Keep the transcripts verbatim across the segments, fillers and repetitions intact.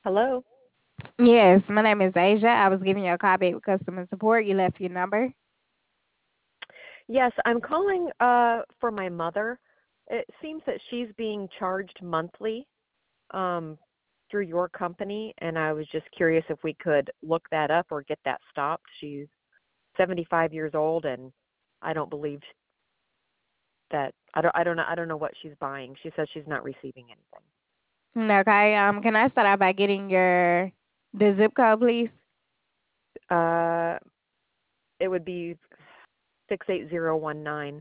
Hello. Yes, my name is Asia. I was giving you a call back with customer support. You left your number. Yes, I'm calling uh, for my mother. It seems that she's being charged monthly um, through your company, and I was just curious if we could look that up or get that stopped. She's seventy-five years old, and I don't believe that. I don't. I don't know. I don't know what she's buying. She says she's not receiving anything. Okay. Um, can I start out by getting your the zip code, please? Uh, it would be six eight zero one nine.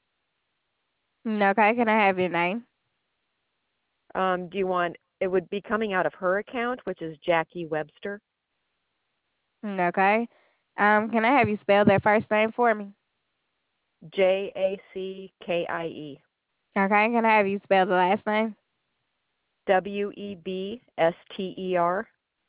Okay. Can I have your name? Um, do you want? It would be coming out of her account, which is Jackie Webster. Okay. Um, can I have you spell that first name for me? J A C K I E. Okay. Can I have you spell the last name? W E B S T E R.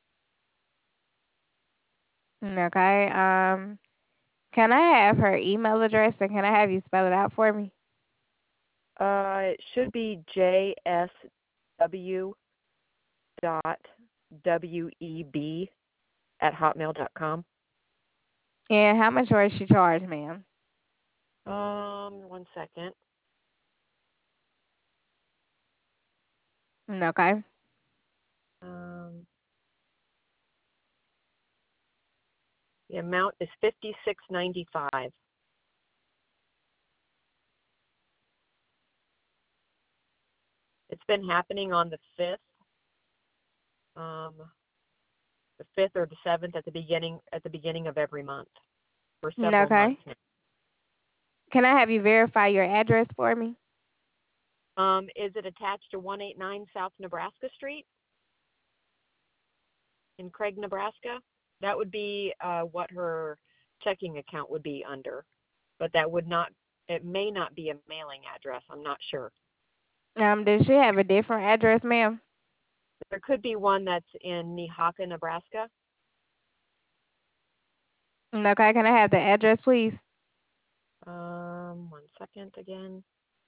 Okay. Um, can I have her email address and can I have you spell it out for me? Uh, it should be J S W dot W E B at hotmail dot com. And how much was she charged, ma'am? Um, one second. Okay. Um, the amount is fifty six ninety five. It's been happening on the fifth, um, the fifth or the seventh at the beginning at the beginning of every month for several Okay. months now. Can I have you verify your address for me? Um, is it attached to one eighty-nine South Nebraska Street in Craig, Nebraska? That would be uh, what her checking account would be under, but that would not. It may not be a mailing address. I'm not sure. Um, does she have a different address, ma'am? There could be one that's in Nehaka, Nebraska. Okay. Can I have the address, please? Um, one second again.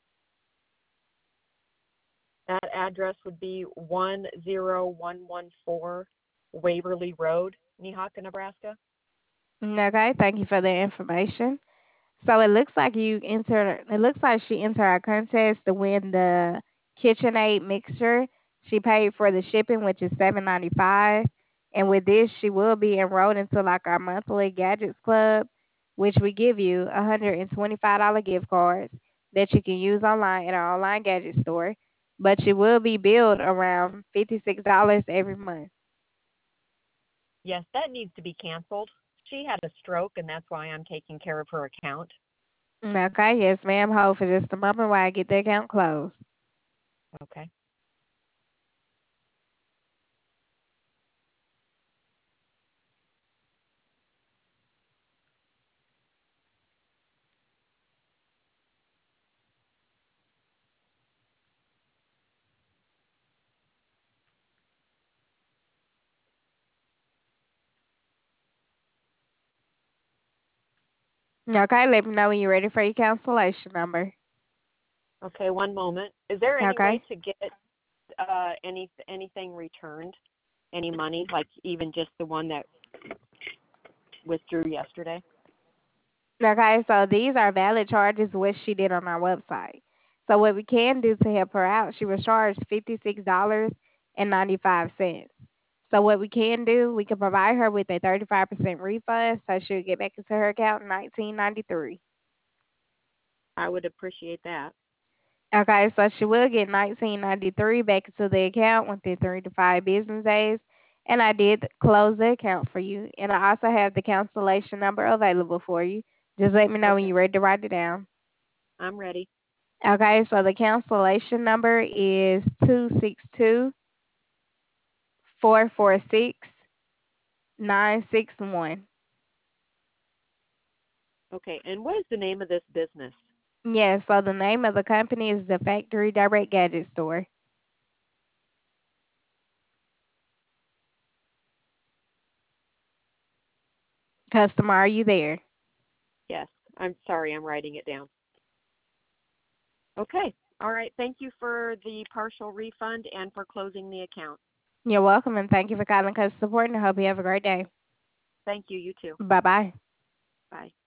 That address would be one zero one one four Waverly Road, Nehaka, Nebraska. Okay, thank you for the information. So it looks like you entered, it looks like she entered our contest to win the KitchenAid mixture. She paid for the shipping, which is seven ninety five. And with this, she will be enrolled into like our monthly gadgets club, which we give you one hundred twenty-five dollars gift cards that you can use online at our online gadget store. But you will be billed around fifty-six dollars every month. Yes, that needs to be canceled. She had a stroke, and that's why I'm taking care of her account. Okay, yes, ma'am. Hold for just a moment while I get the account closed. Okay. Okay, let me know when you're ready for your cancellation number. Okay, one moment. Is there any way Okay. to get uh, any anything returned? Any money, like even just the one that withdrew yesterday? Okay, so these are valid charges, what she did on our website. So what we can do to help her out, she was charged fifty-six dollars and ninety-five cents. So what we can do, we can provide her with a thirty-five percent refund, so she'll get back into her account in nineteen ninety-three. I would appreciate that. Okay, so she will get nineteen ninety-three back into the account within three to five business days. And I did close the account for you. And I also have the cancellation number available for you. Just let me know when Okay, you're ready to write it down. I'm ready. Okay, so the cancellation number is two six two, four four six, nine six one. Okay, and what is the name of this business? Yes, so the name of the company is the Factory Direct Gadget Store. Customer, are you there? Yes, I'm sorry, I'm writing it down. Okay, all right. Thank you for the partial refund and for closing the account. You're welcome, and thank you for calling Customer Support, and I hope you have a great day. Thank you. You too. Bye-bye. Bye.